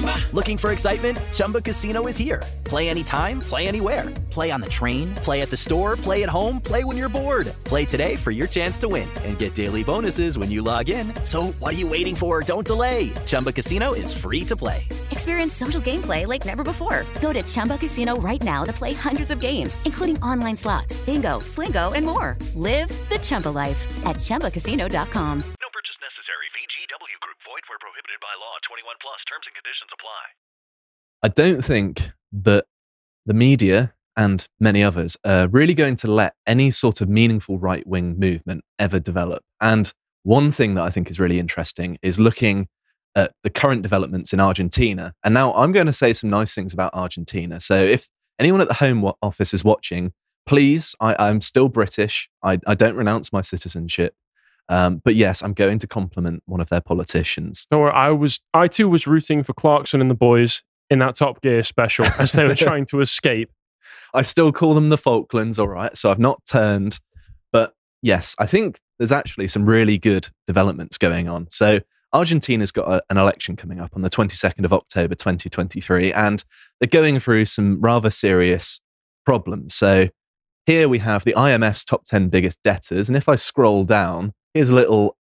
Looking for excitement? Chumba Casino is here. Play anytime, play anywhere. Play on the train, play at the store, play at home, play when you're bored. Play today for your chance to win and get daily bonuses when you log in. So what are you waiting for? Don't delay. Chumba Casino is free to play. Experience social gameplay like never before. Go to Chumba Casino right now to play hundreds of games, including online slots, bingo, Slingo, and more. Live the Chumba life at ChumbaCasino.com. No purchase necessary. VGW Group. Void where prohibited by law. 21 plus. Terms and conditions apply. I don't think that the media and many others are really going to let any sort of meaningful right-wing movement ever develop. And one thing that I think is really interesting is looking at the current developments in Argentina. And now I'm going to say some nice things about Argentina. So if anyone at the Home Office is watching, please, I'm still British. I don't renounce my citizenship. But yes, I'm going to compliment one of their politicians. Don't worry, I too was rooting for Clarkson and the boys in that Top Gear special as they were trying to escape. I still call them the Falklands, all right? So I've not turned. But yes, I think there's actually some really good developments going on. So Argentina's got an election coming up on the 22nd of October, 2023, and they're going through some rather serious problems. So here we have the IMF's top 10 biggest debtors. And if I scroll down, here's a little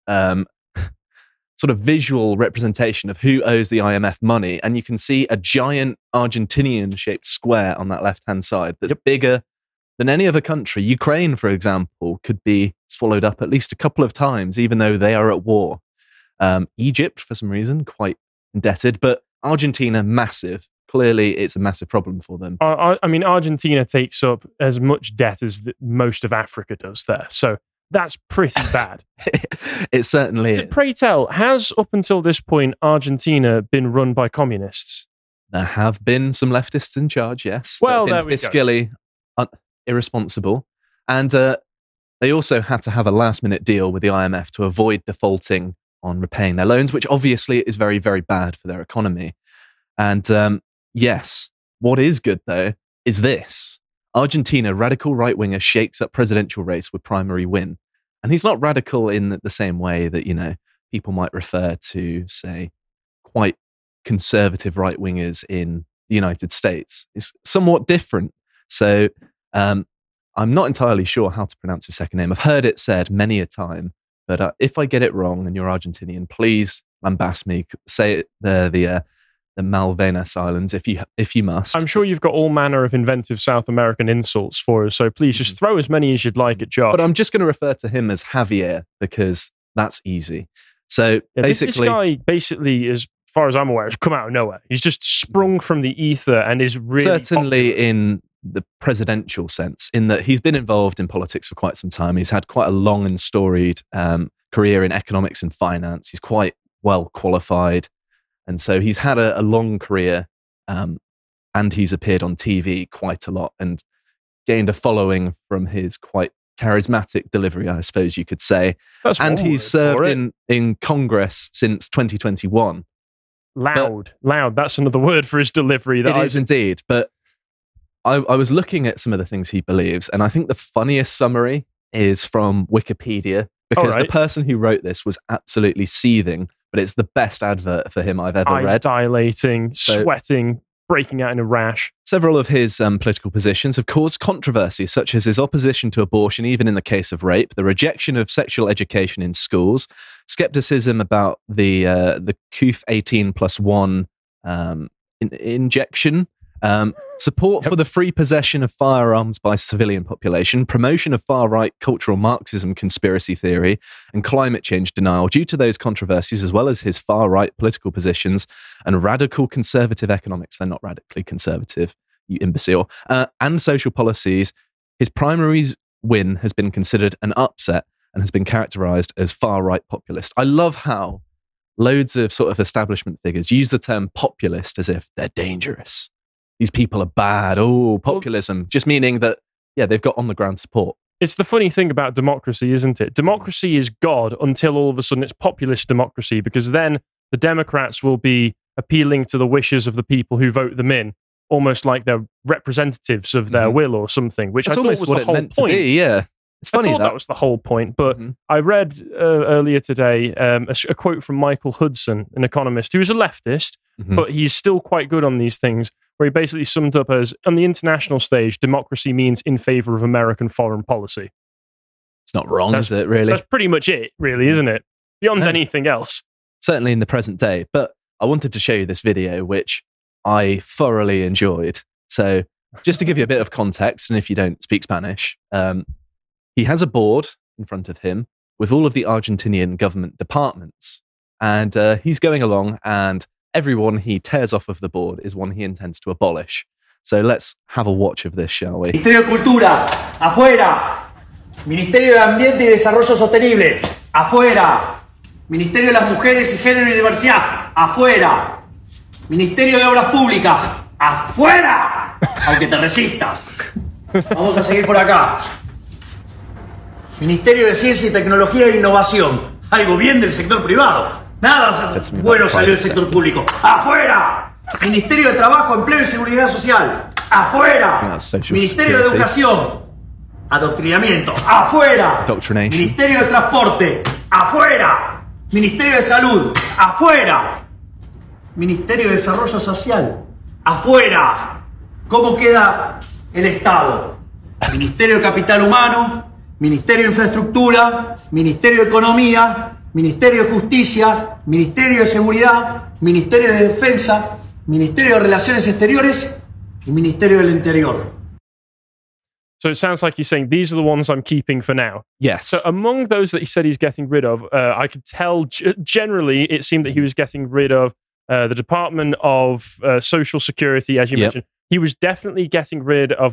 sort of visual representation of who owes the IMF money. And you can see a giant Argentinian-shaped square on that left-hand side that's bigger than any other country. Ukraine, for example, could be swallowed up at least a couple of times, even though they are at war. Egypt, for some reason, quite indebted. But Argentina, massive. Clearly, it's a massive problem for them. I mean, Argentina takes up as much debt as most of Africa does there. So that's pretty bad. It certainly is. Pray tell, has up until this point Argentina been run by communists? There have been some leftists in charge, yes. Well, there we fiscally irresponsible. And they also had to have a last-minute deal with the IMF to avoid defaulting on repaying their loans, which obviously is very, very bad for their economy. And yes, what is good, though, is this. Argentina, radical right-winger shakes up presidential race with primary win. And he's not radical in the same way that, you know, people might refer to, say, quite conservative right-wingers in the United States. It's somewhat different. So I'm not entirely sure how to pronounce his second name. I've heard it said many a time, but if I get it wrong and you're Argentinian, please lambast me. Say it the Malvinas Islands, if you must. I'm sure you've got all manner of inventive South American insults for us, so please just throw as many as you'd like at Josh. But I'm just going to refer to him as Javier because that's easy. So basically, this guy basically, as far as I'm aware, has come out of nowhere. He's just sprung from the ether and is really certainly in the presidential sense, in that he's been involved in politics for quite some time. He's had quite a long and storied career in economics and finance. He's quite well qualified. And so he's had a long career and he's appeared on TV quite a lot and gained a following from his quite charismatic delivery, I suppose you could say. And he's served in Congress since 2021. Loud. That's another word for his delivery. It is indeed. But I was looking at some of the things he believes, and I think the funniest summary is from Wikipedia, because the person who wrote this was absolutely seething. But it's the best advert for him I've ever read. Eyes dilating, sweating, breaking out in a rash. Several of his political positions have caused controversy, such as his opposition to abortion, even in the case of rape, the rejection of sexual education in schools, skepticism about the CUF 18+1 injection, support for the free possession of firearms by civilian population, promotion of far-right cultural Marxism conspiracy theory, and climate change denial. Due to those controversies, as well as his far-right political positions and radical conservative economics, they're not radically conservative, you imbecile, and social policies, his primaries win has been considered an upset and has been characterized as far-right populist. I love how loads of sort of establishment figures use the term populist as if they're dangerous. These people are bad. Oh, populism. Just meaning that, yeah, they've got on-the-ground support. It's the funny thing about democracy, isn't it? Democracy is God until all of a sudden it's populist democracy, because then the Democrats will be appealing to the wishes of the people who vote them in, almost like they're representatives of their will or something, which That's I thought almost was what the it whole meant point. to be, yeah. It's funny that was the whole point, but I read earlier today a quote from Michael Hudson, an economist who is a leftist, but he's still quite good on these things, where he basically summed up as, on the international stage, democracy means in favor of American foreign policy. It's not wrong, is it, really? That's pretty much it, really, isn't it? Beyond anything else. Certainly in the present day. But I wanted to show you this video, which I thoroughly enjoyed. So just to give you a bit of context, and if you don't speak Spanish, he has a board in front of him with all of the Argentinian government departments. And he's going along, and everyone he tears off of the board is one he intends to abolish. So let's have a watch of this, shall we? Ministerio de Cultura, afuera. Ministerio de Ambiente y Desarrollo Sostenible, afuera. Ministerio de las Mujeres y Género y Diversidad, afuera. Ministerio de Obras Públicas, afuera. Aunque te resistas. Vamos a seguir por acá. Ministerio de Ciencia y Tecnología e Innovación. Algo bien del sector privado. Nada bueno salió del sector público. ¡Afuera! Ministerio de Trabajo, Empleo y Seguridad Social. ¡Afuera! Ministerio de Educación. Adoctrinamiento. ¡Afuera! Ministerio de Transporte. ¡Afuera! Ministerio de Salud. ¡Afuera! Ministerio de Desarrollo Social. ¡Afuera! ¿Cómo queda el Estado? Ministerio de Capital Humano. Ministerio de Infraestructura. Ministerio de Economía. Ministerio de Justicia, Ministerio de Seguridad, Ministerio de Defensa, Ministerio de Relaciones Exteriores y Ministerio del Interior. So it sounds like he's saying, these are the ones I'm keeping for now. Yes. So among those that he said he's getting rid of, I could tell generally it seemed that he was getting rid of the Department of Social Security, as you mentioned. He was definitely getting rid of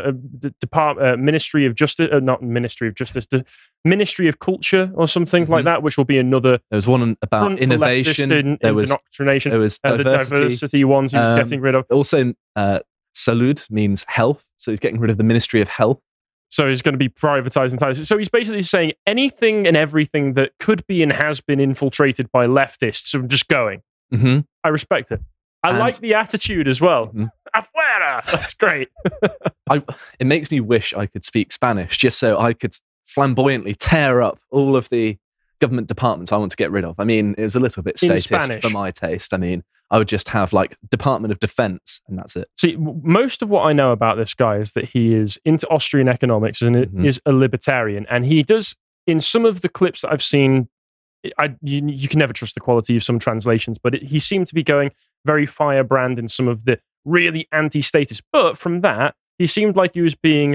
the Ministry of Justice, not Ministry of Justice, the Ministry of Culture or something like that, which will be another. There was one about innovation. There was indoctrination. There was diversity. The diversity ones he was getting rid of. Also, salud means health, so he's getting rid of the Ministry of Health. So he's going to be privatizing ties. So he's basically saying anything and everything that could be and has been infiltrated by leftists. I'm just going. Mm-hmm. I respect it. I like the attitude as well. Afuera! That's great. It makes me wish I could speak Spanish just so I could flamboyantly tear up all of the government departments I want to get rid of. I mean, it was a little bit statist for my taste. I mean, I would just have like Department of Defense and that's it. See, most of what I know about this guy is that he is into Austrian economics and is a libertarian. And he does, in some of the clips that I've seen, you can never trust the quality of some translations, but he seemed to be going very firebrand in some of the really anti-status. But from that, he seemed like he was being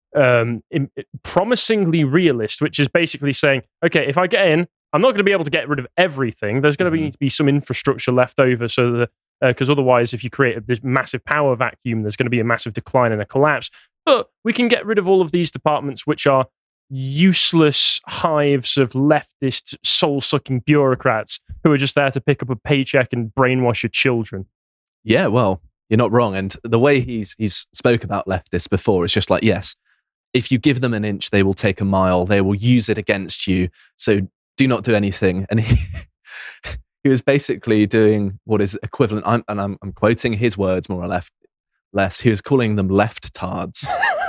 promisingly realist, which is basically saying, okay, if I get in, I'm not going to be able to get rid of everything. There's going to need to be some infrastructure left over, so that because otherwise, if you create this massive power vacuum, there's going to be a massive decline and a collapse. But we can get rid of all of these departments, which are useless hives of leftist, soul-sucking bureaucrats who are just there to pick up a paycheck and brainwash your children. Yeah, well, you're not wrong. And the way he's spoke about leftists before, it's just like, yes, if you give them an inch, they will take a mile. They will use it against you. So do not do anything. And he was basically doing what is equivalent. I'm quoting his words more or less. He was calling them left-tards.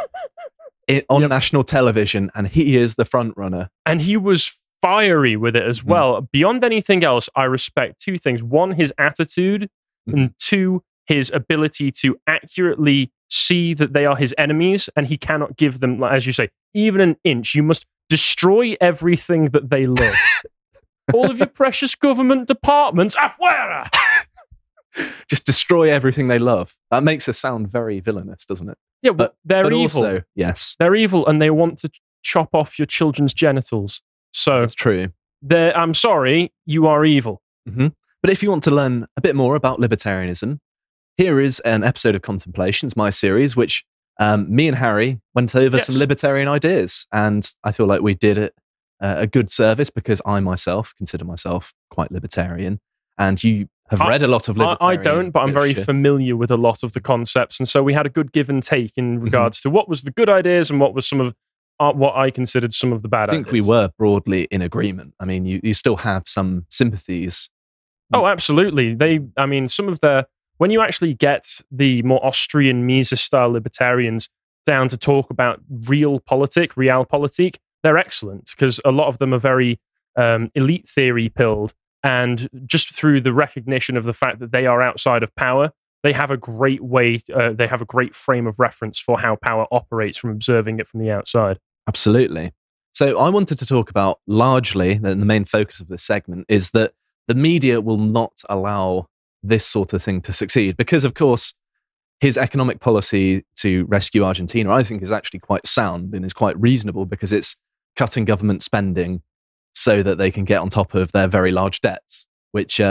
On national television, and he is the front runner. And he was fiery with it as well. Beyond anything else, I respect two things. One, his attitude, and two, his ability to accurately see that they are his enemies, and he cannot give them, as you say, even an inch. You must destroy everything that they love. All of your precious government departments, afuera! Just destroy everything they love. That makes us sound very villainous, doesn't it? Yeah, but they're evil. Also, yes. They're evil and they want to chop off your children's genitals. So that's true. I'm sorry, you are evil. Mm-hmm. But if you want to learn a bit more about libertarianism, here is an episode of Contemplations, my series, which me and Harry went over some libertarian ideas. And I feel like we did it a good service because I myself consider myself quite libertarian. And you have read a lot of libertarian I don't, but I'm very familiar with a lot of the concepts. And so we had a good give and take in regards to what was the good ideas and what was some of what I considered some of the bad ideas. I think we were broadly in agreement. I mean, you still have some sympathies. Oh, absolutely. Some of when you actually get the more Austrian Mises-style libertarians down to talk about realpolitik, they're excellent because a lot of them are very elite theory pilled. And just through the recognition of the fact that they are outside of power, they have a great they have a great frame of reference for how power operates from observing it from the outside. Absolutely. So I wanted to talk about largely, the main focus of this segment is that the media will not allow this sort of thing to succeed because, of course, his economic policy to rescue Argentina, I think, is actually quite sound and is quite reasonable because it's cutting government spending so that they can get on top of their very large debts, which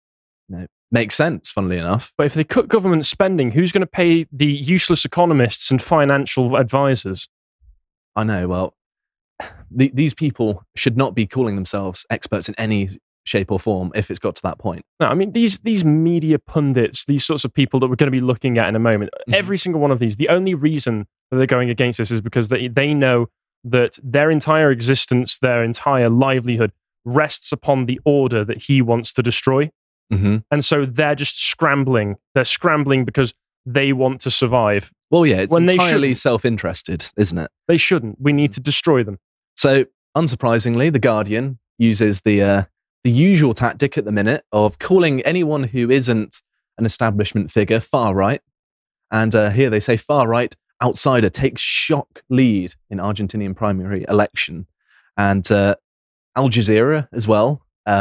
makes sense, funnily enough. But if they cut government spending, who's going to pay the useless economists and financial advisors? I know, well, these people should not be calling themselves experts in any shape or form if it's got to that point. No, I mean, these media pundits, these sorts of people that we're going to be looking at in a moment, every single one of these, the only reason that they're going against this is because they know that their entire existence, their entire livelihood rests upon the order that he wants to destroy. Mm-hmm. And so they're just scrambling. They're scrambling because they want to survive. Well, yeah, it's entirely self-interested, isn't it? They shouldn't. We need to destroy them. So, unsurprisingly, The Guardian uses the usual tactic at the minute of calling anyone who isn't an establishment figure far-right. And here they say far-right outsider takes shock lead in Argentinian primary election. And Al Jazeera as well,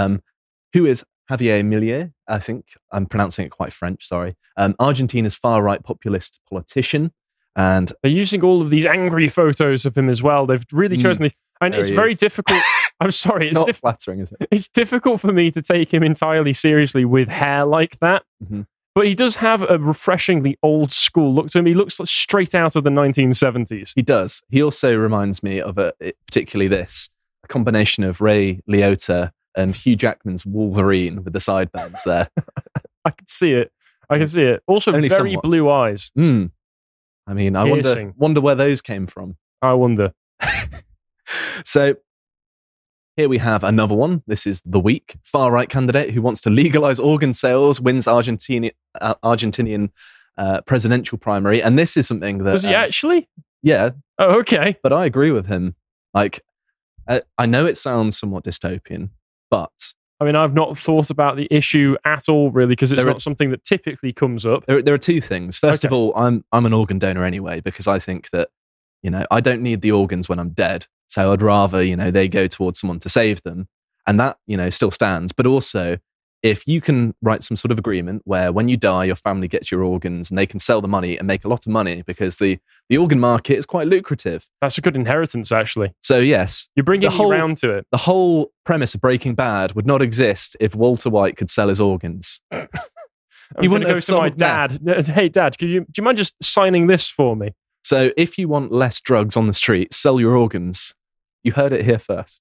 who is Javier Milei, I think. I'm pronouncing it quite French, sorry. Argentina's far-right populist politician. And they're using all of these angry photos of him as well. They've really chosen these. And it's very difficult. I'm sorry. It's not flattering, is it? It's difficult for me to take him entirely seriously with hair like that. Mm-hmm. But he does have a refreshingly old school look to him. He looks like straight out of the 1970s. He does. He also reminds me of particularly a combination of Ray Liotta and Hugh Jackman's Wolverine with the sideburns there. I can see it. Also, only very somewhat. blue eyes. I mean, I wonder where those came from. I wonder. So here we have another one. This is The Week. Far-right candidate who wants to legalize organ sales wins Argentinian presidential primary. And this is something that... Does he actually? Yeah. Oh, okay. But I agree with him. Like, I know it sounds somewhat dystopian, but... I mean, I've not thought about the issue at all, really, because it's not something that typically comes up. There are two things. First of all, I'm an organ donor anyway, because I think that, I don't need the organs when I'm dead. So I'd rather, they go towards someone to save them. And that, still stands. But also, if you can write some sort of agreement where when you die, your family gets your organs and they can sell the money and make a lot of money because the organ market is quite lucrative. That's a good inheritance, actually. So yes. You're bringing me around to it. The whole premise of Breaking Bad would not exist if Walter White could sell his organs. He wouldn't go to my dad. Hey, Dad, do you mind just signing this for me? So if you want less drugs on the street, sell your organs. You heard it here first.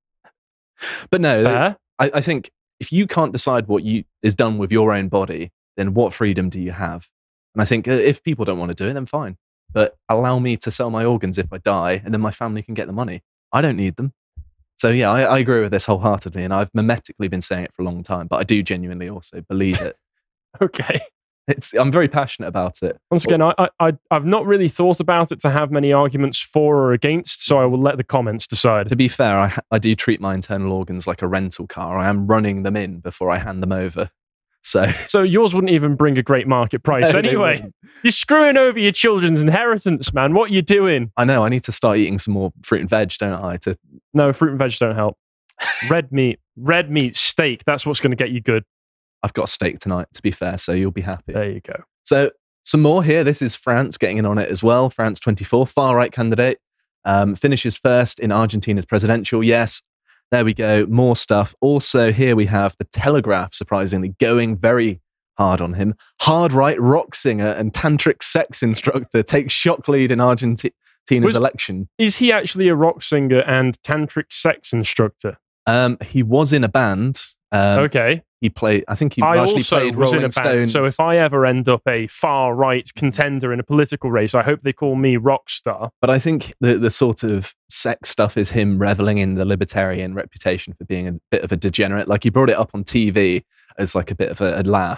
But no, I think if you can't decide what is done with your own body, then what freedom do you have? And I think if people don't want to do it, then fine. But allow me to sell my organs if I die, and then my family can get the money. I don't need them. So yeah, I agree with this wholeheartedly, and I've mimetically been saying it for a long time, but I do genuinely also believe it. Okay. I'm very passionate about it. Once again, I've not really thought about it to have many arguments for or against, so I will let the comments decide. To be fair, I do treat my internal organs like a rental car. I am running them in before I hand them over. So yours wouldn't even bring a great market price anyway. You're screwing over your children's inheritance, man. What are you doing? I know. I need to start eating some more fruit and veg, don't I? No, fruit and veg don't help. Red meat, steak. That's what's going to get you good. I've got steak tonight, to be fair, so you'll be happy. There you go. So some more here. This is France getting in on it as well. France 24, far-right candidate, finishes first in Argentina's presidential. Yes, there we go. More stuff. Also, here we have The Telegraph, surprisingly, going very hard on him. Hard-right rock singer and tantric sex instructor takes shock lead in Argentina's election. Is he actually a rock singer and tantric sex instructor? He was in a band. Okay. He played, I think he largely played Rolling Stones. So if I ever end up a far-right contender in a political race, I hope they call me rock star. But I think the sort of sex stuff is him reveling in the libertarian reputation for being a bit of a degenerate. Like he brought it up on TV as like a bit of a laugh.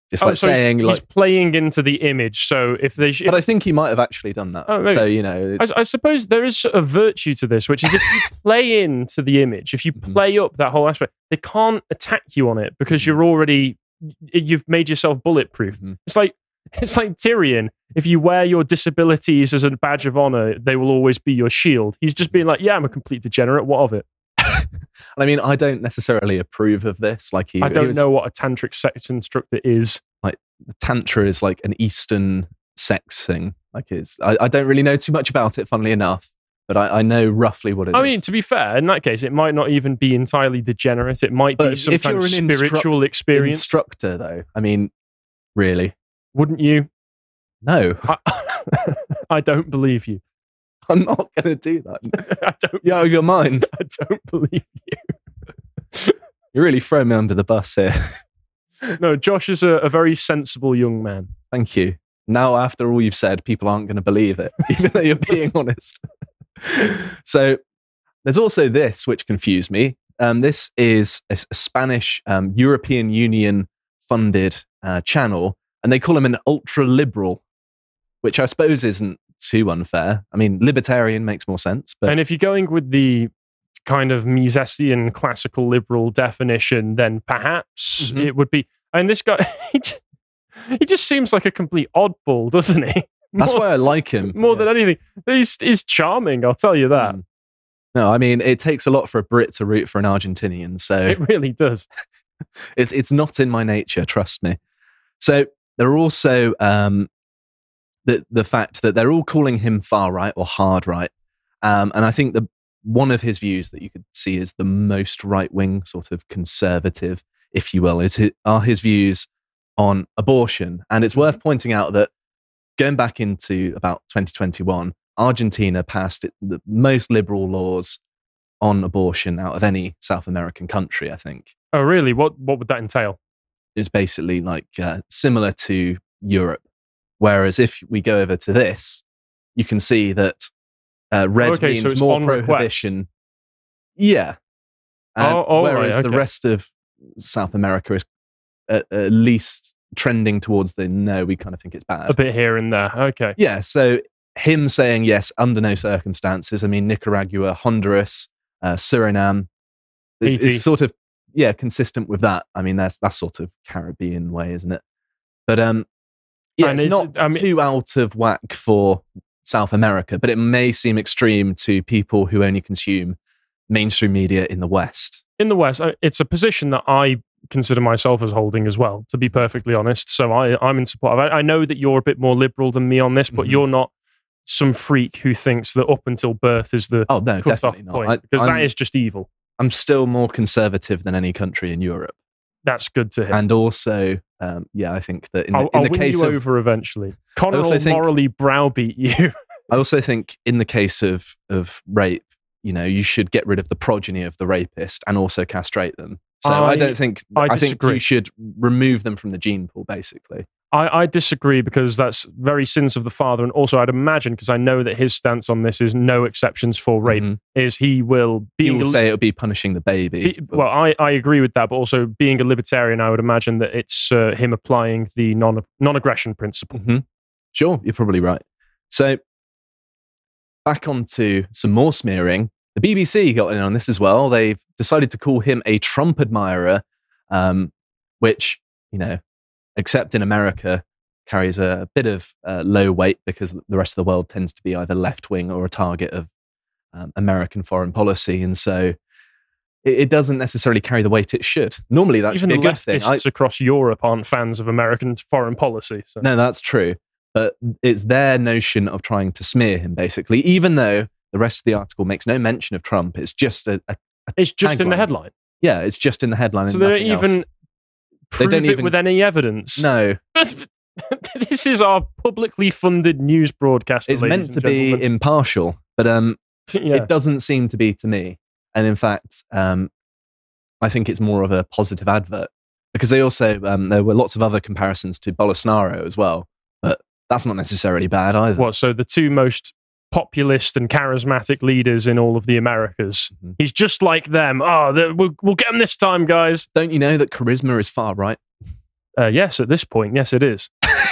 Just like saying, he's playing into the image. So if they, but I think he might have actually done that. Oh, so you know, I suppose there is a virtue to this, which is if you play into the image, if you play up that whole aspect, they can't attack you on it because you've made yourself bulletproof. It's like Tyrion. If you wear your disabilities as a badge of honor, they will always be your shield. He's just being like, yeah, I'm a complete degenerate. What of it? I mean, I don't necessarily approve of this. Like I don't know what a tantric sex instructor is. Like the tantra is like an Eastern sex thing. Like I don't really know too much about it, funnily enough, but I know roughly what it is. I mean, to be fair, in that case, it might not even be entirely degenerate. It might be some kind of spiritual experience. Instructor, though, I mean, really, wouldn't you? No, I don't believe you. I'm not going to do that. I don't. You're out of your mind. I don't believe you. You're really throwing me under the bus here. No, Josh is a very sensible young man. Thank you. Now, after all you've said, people aren't going to believe it, even though you're being honest. So there's also this, which confused me. This is a Spanish European Union funded channel, and they call him an ultra-liberal, which I suppose isn't too unfair. I mean, libertarian makes more sense. But and if you're going with the kind of Misesian classical liberal definition, then perhaps it would be. And this guy, he just seems like a complete oddball, doesn't he? That's why I like him. More than anything. He's charming, I'll tell you that. No, I mean, it takes a lot for a Brit to root for an Argentinian. So it really does. It's not in my nature, trust me. So there are also the fact that they're all calling him far right or hard right. And I think one of his views that you could see is the most right-wing sort of conservative, if you will, are his views on abortion. And it's worth pointing out that going back into about 2021, Argentina passed the most liberal laws on abortion out of any South American country, I think. Oh, really? What would that entail? It's basically like similar to Europe. Whereas if we go over to this, you can see that red means so more prohibition. Request. Yeah. Whereas the rest of South America is at least trending towards the no, we kind of think it's bad. A bit here and there. Okay. Yeah. So him saying yes, under no circumstances. I mean, Nicaragua, Honduras, Suriname is sort of, consistent with that. I mean, that's sort of Caribbean way, isn't it? But it's not too out of whack for South America, but it may seem extreme to people who only consume mainstream media in the West. In the West, it's a position that I consider myself as holding as well, to be perfectly honest. So I'm in support of it. I know that you're a bit more liberal than me on this, but you're not some freak who thinks that up until birth is the cut-off point, because that is just evil. I'm still more conservative than any country in Europe. That's good to hear. And also, I think that in the I'll case win you over eventually. Connor will morally browbeat you. I also think in the case of rape, you should get rid of the progeny of the rapist and also castrate them. So I think you should remove them from the gene pool, basically. I disagree, because that's very sins of the father. And also I'd imagine, because I know that his stance on this is no exceptions for rape, is he will say it'll be punishing the baby. I agree with that, but also being a libertarian, I would imagine that it's him applying the non-aggression principle. Sure, you're probably right. So back onto some more smearing. The BBC got in on this as well. They've decided to call him a Trump admirer, which, except in America, carries a bit of low weight, because the rest of the world tends to be either left-wing or a target of American foreign policy. And so it doesn't necessarily carry the weight it should. Normally, that should be a good thing. Even leftists across Europe aren't fans of American foreign policy. So. No, that's true. But it's their notion of trying to smear him, basically, even though the rest of the article makes no mention of Trump. It's just it's just in the headline. Yeah, it's just in the headline. So they don't even prove it with any evidence. No. This is our publicly funded news broadcast. It's meant to be impartial, but it doesn't seem to be to me. And in fact, I think it's more of a positive advert, because they also there were lots of other comparisons to Bolsonaro as well, but that's not necessarily bad either. What? So the two most populist and charismatic leaders in all of the Americas. He's just like them. We'll get him this time, guys. Don't you know that charisma is far right? Yes, at this point, yes, it is.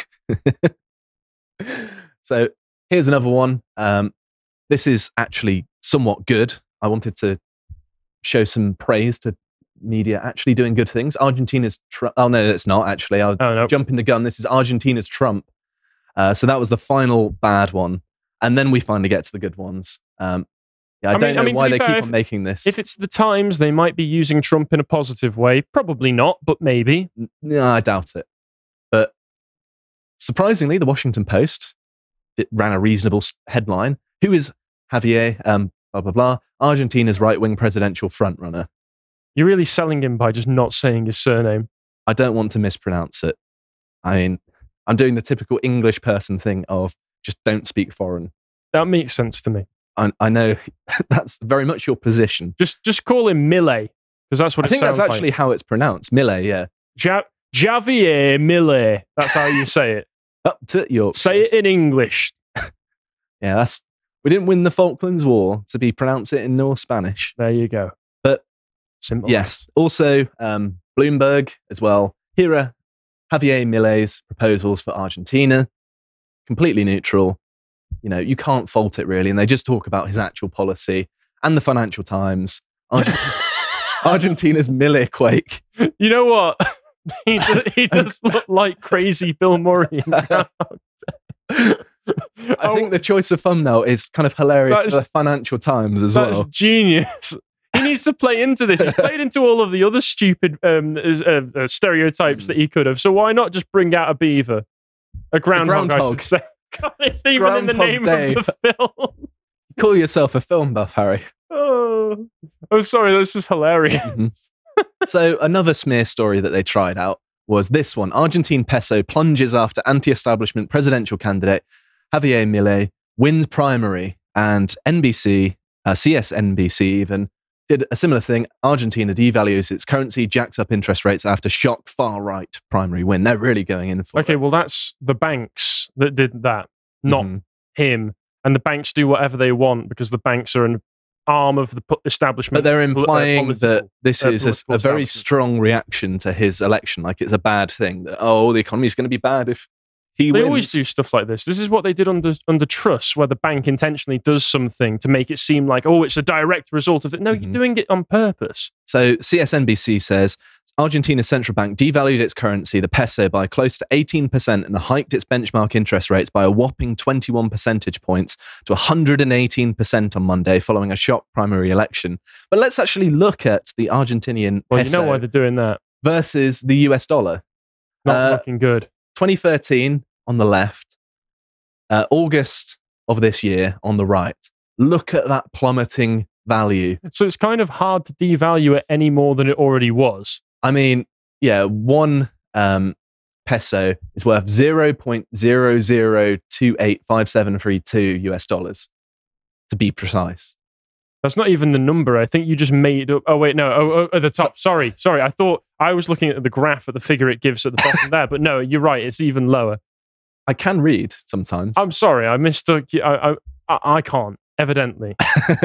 So here's another one. This is actually somewhat good. I wanted to show some praise to media actually doing good things. Argentina's oh no, it's not actually. I'll jump in the gun. This is Argentina's Trump. So that was the final bad one, and then we finally get to the good ones. I don't know why they keep on making this. If it's the Times, they might be using Trump in a positive way. Probably not, but maybe. No, I doubt it. But surprisingly, the Washington Post, it ran a reasonable headline. Who is Javier, blah, blah, blah, Argentina's right-wing presidential frontrunner? You're really selling him by just not saying his surname. I don't want to mispronounce it. I mean, I'm doing the typical English person thing of just don't speak foreign. That makes sense to me. I know that's very much your position. Just call him Milei, because that's what I think that's actually how it's pronounced. Milei, yeah. Javier Milei. That's how you say it. Up to your say it in English. Yeah, we didn't win the Falklands War to be pronounce it in North Spanish. There you go. But simple. Yes, also Bloomberg as well. Here are Javier Milei's proposals for Argentina. Completely neutral. You know, you can't fault it really, and they just talk about his actual policy. And the Financial Times, Argentina's Milei quake. You know what? He does look like crazy Bill Murray. I think the choice of thumbnail is kind of hilarious for the Financial Times as well. That's genius. He needs to play into this. He played into all of the other stupid stereotypes that he could have. So why not just bring out a beaver? A groundhog, I should say. God, it's even Groundhog in the name Dave. Of the film. Call yourself a film buff, Harry. Oh, sorry, this is hilarious. Mm-hmm. So another smear story that they tried out was this one. Argentine peso plunges after anti-establishment presidential candidate Javier Milei wins primary, and NBC, CSNBC even, did a similar thing. Argentina devalues its currency, jacks up interest rates after shock far-right primary win. They're really going in for it. Okay, well, that's the banks that did that, not him. And the banks do whatever they want because the banks are an arm of the establishment. But they're implying that this is a very strong reaction to his election. Like it's a bad thing. That, the economy is going to be bad if he wins. They always do stuff like this. This is what they did under Truss, where the bank intentionally does something to make it seem like, it's a direct result of it. No, you're doing it on purpose. So CSNBC says, Argentina's central bank devalued its currency, the peso, by close to 18% and hiked its benchmark interest rates by a whopping 21 percentage points to 118% on Monday following a shock primary election. But let's actually look at the Argentinian peso. Well, you know why they're doing that. Versus the US dollar. Not looking good. 2013 on the left, August of this year on the right. Look at that plummeting value. So it's kind of hard to devalue it any more than it already was. I mean, yeah, one peso is worth 0.00285732 US dollars, to be precise. That's not even the number. I think you just made up. Oh, wait, no. At the top. Sorry. I thought I was looking at the graph at the figure it gives at the bottom there, but no, you're right. It's even lower. I can read sometimes. I'm sorry. I mistook you. I can't, evidently.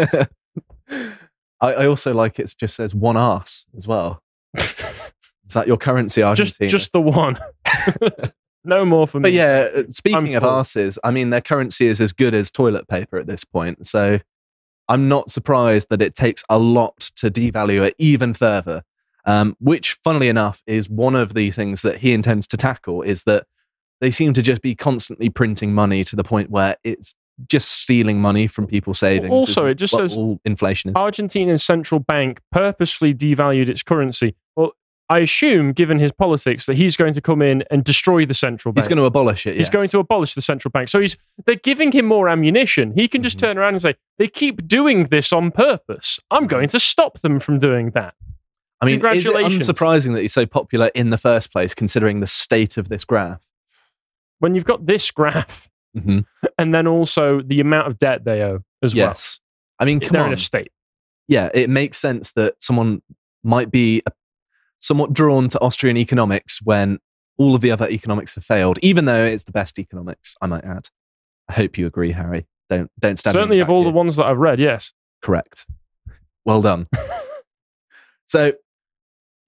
I also like it just says one arse as well. Is that your currency, Argentina? Just the one. No more for me. But yeah, speaking of arses, I mean, their currency is as good as toilet paper at this point. So I'm not surprised that it takes a lot to devalue it even further, which, funnily enough, is one of the things that he intends to tackle, is that they seem to just be constantly printing money to the point where it's just stealing money from people's savings. Also, it just says all inflation is. Argentina's central bank purposefully devalued its currency. Well, I assume, given his politics, that he's going to come in and destroy the central bank. He's going to abolish it, He's going to abolish the central bank. So they're giving him more ammunition. He can just turn around and say, they keep doing this on purpose. I'm going to stop them from doing that. I mean, is it unsurprising that he's so popular in the first place, considering the state of this graph? When you've got this graph, and then also the amount of debt they owe as well. Yes. I mean, they're in a state. Yeah, it makes sense that someone might be somewhat drawn to Austrian economics when all of the other economics have failed, even though it's the best economics, I might add. I hope you agree, Harry. Don't stand. Certainly of all the ones that I've read, yes. Correct. Well done. So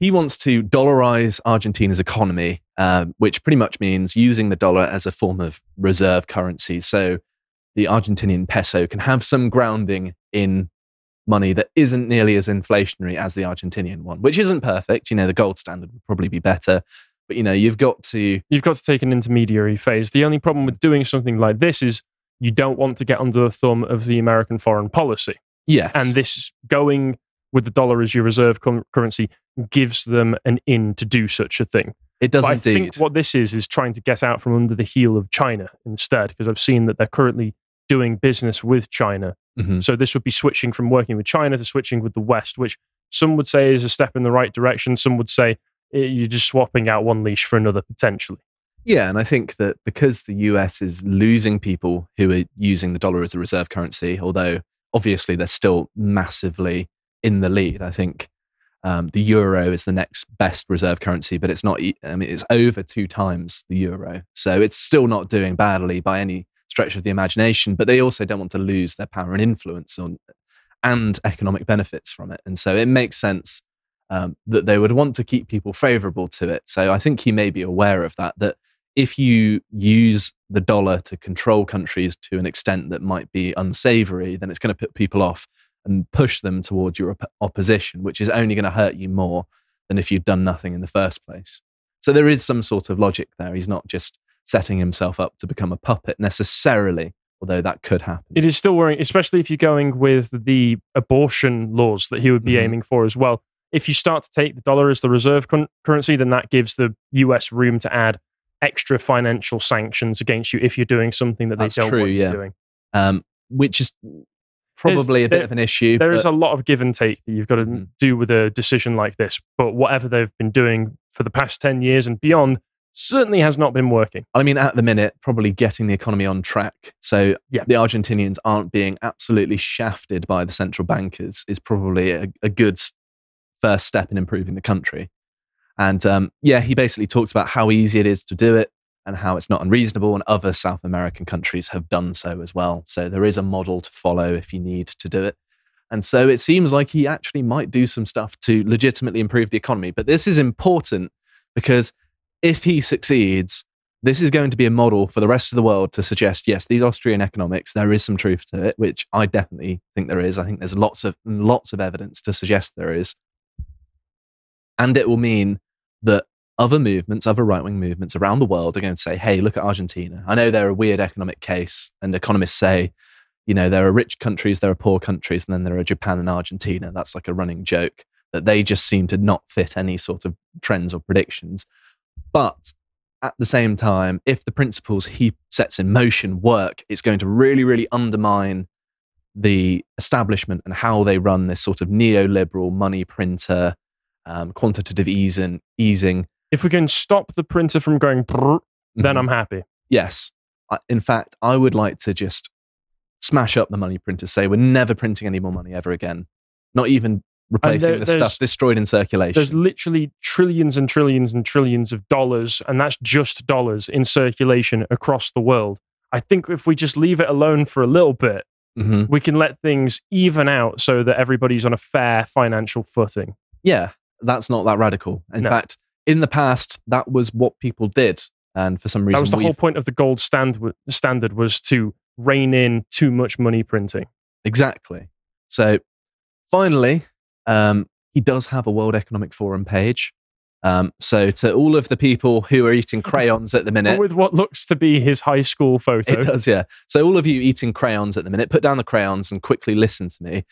he wants to dollarize Argentina's economy, which pretty much means using the dollar as a form of reserve currency. So the Argentinian peso can have some grounding in money that isn't nearly as inflationary as the Argentinian one, which isn't perfect. You know, the gold standard would probably be better, but you know, you've got to take an intermediary phase. The only problem with doing something like this is you don't want to get under the thumb of the American foreign policy. Yes. And this going with the dollar as your reserve currency gives them an in to do such a thing. It does but indeed. I think what this is trying to get out from under the heel of China instead, because I've seen that they're currently doing business with China. Mm-hmm. So this would be switching from working with China to switching with the West, which some would say is a step in the right direction. Some would say you're just swapping out one leash for another potentially. Yeah, and I think that because the US is losing people who are using the dollar as a reserve currency, although obviously they're still massively in the lead. I think the euro is the next best reserve currency, but it's not. I mean, it's over 2 times the euro, so it's still not doing badly by any stretch of the imagination. But they also don't want to lose their power and influence and economic benefits from it, and so it makes sense that they would want to keep people favourable to it. So I think he may be aware of that. That if you use the dollar to control countries to an extent that might be unsavoury, then it's going to put people off and push them towards your opposition, which is only going to hurt you more than if you'd done nothing in the first place. So there is some sort of logic there. He's not just setting himself up to become a puppet necessarily, although that could happen. It is still worrying, especially if you're going with the abortion laws that he would be aiming for as well. If you start to take the dollar as the reserve currency, then that gives the US room to add extra financial sanctions against you if you're doing something that they don't want you doing. Which is probably a bit of an issue. There is a lot of give and take that you've got to do with a decision like this. But whatever they've been doing for the past 10 years and beyond certainly has not been working. I mean, at the minute, probably getting the economy on track. So the Argentinians aren't being absolutely shafted by the central bankers is probably a good first step in improving the country. And he basically talks about how easy it is to do it and how it's not unreasonable, and other South American countries have done so as well. So there is a model to follow if you need to do it. And so it seems like he actually might do some stuff to legitimately improve the economy. But this is important because if he succeeds, this is going to be a model for the rest of the world to suggest, yes, these Austrian economics, there is some truth to it, which I definitely think there is. I think there's lots of evidence to suggest there is. And it will mean that other right-wing movements around the world are going to say, hey, look at Argentina. I know they're a weird economic case, and economists say, you know, there are rich countries, there are poor countries, and then there are Japan and Argentina. That's like a running joke, that they just seem to not fit any sort of trends or predictions. But at the same time, if the principles he sets in motion work, it's going to really, really undermine the establishment and how they run this sort of neoliberal money printer, quantitative easing. If we can stop the printer from going, then I'm happy. Yes. In fact, I would like to just smash up the money printer, say we're never printing any more money ever again. Not even replacing the stuff destroyed in circulation. There's literally trillions and trillions and trillions of dollars, and that's just dollars in circulation across the world. I think if we just leave it alone for a little bit, we can let things even out so that everybody's on a fair financial footing. Yeah, that's not that radical. In fact, in the past, that was what people did. And for some reason, that was the whole point of the gold standard was to rein in too much money printing. Exactly. So finally, he does have a World Economic Forum page. So to all of the people who are eating crayons at the minute. With what looks to be his high school photo. It does, yeah. So all of you eating crayons at the minute, put down the crayons and quickly listen to me.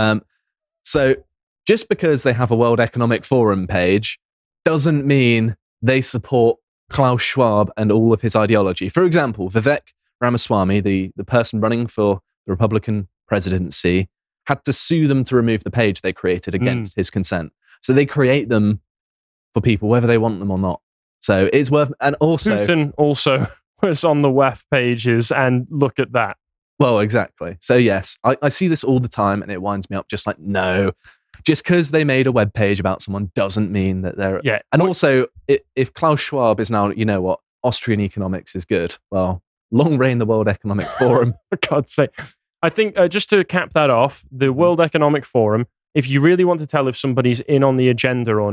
So just because they have a World Economic Forum page doesn't mean they support Klaus Schwab and all of his ideology. For example, Vivek Ramaswamy, the person running for the Republican presidency, had to sue them to remove the page they created against his consent. So they create them for people, whether they want them or not. So it's worth... And also... Putin also was on the WEF pages, and look at that. Well, exactly. So yes, I see this all the time, and it winds me up just like, no... Just because they made a web page about someone doesn't mean that they're... Yeah. And also, if Klaus Schwab is now, you know what, Austrian economics is good, well, long reign the World Economic Forum. For God's sake. I think, just to cap that off, the World Economic Forum, if you really want to tell if somebody's in on the agenda or not,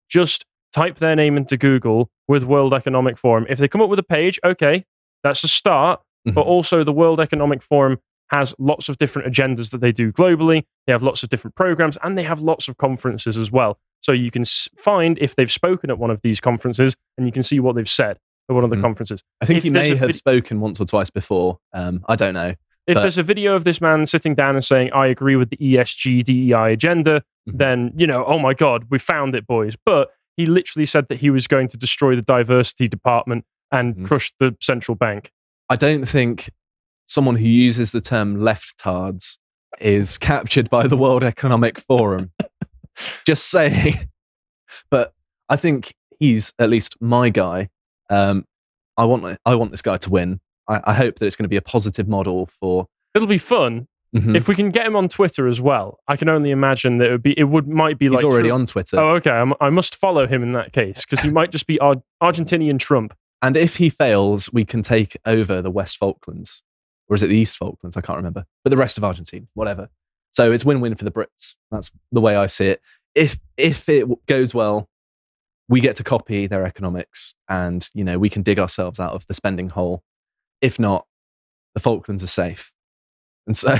just type their name into Google with World Economic Forum. If they come up with a page, okay, that's a start. But also the World Economic Forum has lots of different agendas that they do globally. They have lots of different programs, and they have lots of conferences as well. So you can find if they've spoken at one of these conferences, and you can see what they've said at one of the conferences. I think he may have spoken once or twice before. I don't know. If there's a video of this man sitting down and saying, I agree with the ESG, DEI agenda, then, oh my God, we found it, boys. But he literally said that he was going to destroy the diversity department and crush the central bank. I don't think someone who uses the term leftards is captured by the World Economic Forum. Just saying. But I think he's at least my guy. I want this guy to win. I hope that it's going to be a positive model for... It'll be fun. If we can get him on Twitter as well, I can only imagine that might be like... He's already on Twitter. Oh, okay. I must follow him in that case, because he might just be Argentinian Trump. And if he fails, we can take over the West Falklands. Or is it the East Falklands? I can't remember. But the rest of Argentina, whatever. So it's win-win for the Brits. That's the way I see it. If it goes well, we get to copy their economics and, we can dig ourselves out of the spending hole. If not, the Falklands are safe. And so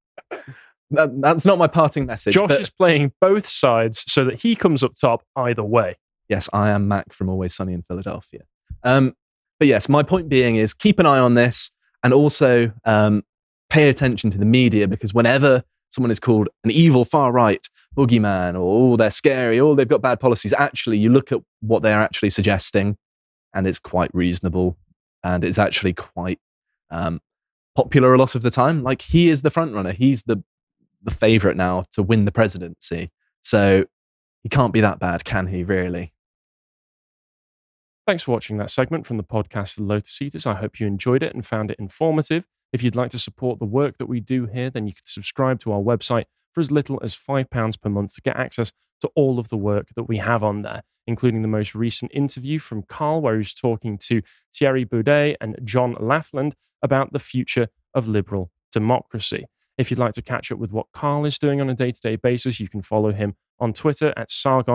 that's not my parting message. Josh is playing both sides so that he comes up top either way. Yes, I am Mac from Always Sunny in Philadelphia. But yes, my point being is keep an eye on this and also pay attention to the media, because whenever someone is called an evil far-right boogeyman or they're scary or they've got bad policies, actually you look at what they're actually suggesting and it's quite reasonable and it's actually quite popular a lot of the time. Like, he is the front runner. He's the favorite now to win the presidency. So he can't be that bad, can he, really? Thanks for watching that segment from the podcast The Lotus Eaters. I hope you enjoyed it and found it informative. If you'd like to support the work that we do here, then you can subscribe to our website for as little as £5 per month to get access to all of the work that we have on there, including the most recent interview from Carl, where he's talking to Thierry Baudet and John Laughlin about the future of liberal democracy. If you'd like to catch up with what Carl is doing on a day-to-day basis, you can follow him on Twitter at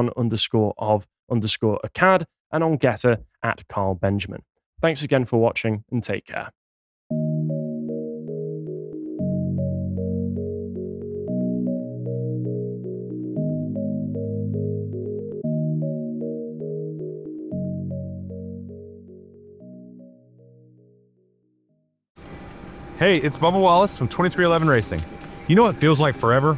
Sargon_of_acad and on Getter at Carl Benjamin. Thanks again for watching and take care. Hey, it's Bubba Wallace from 2311 Racing. You know what feels like forever?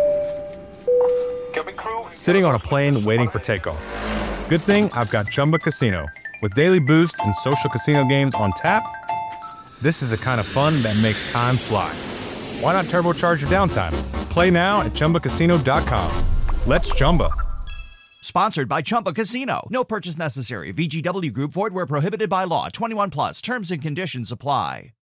Sitting on a plane waiting for takeoff. Good thing I've got Chumba Casino. With daily boost and social casino games on tap, this is the kind of fun that makes time fly. Why not turbocharge your downtime? Play now at ChumbaCasino.com. Let's Chumba. Sponsored by Chumba Casino. No purchase necessary. VGW Group. Void where prohibited by law. 21 plus. Terms and conditions apply.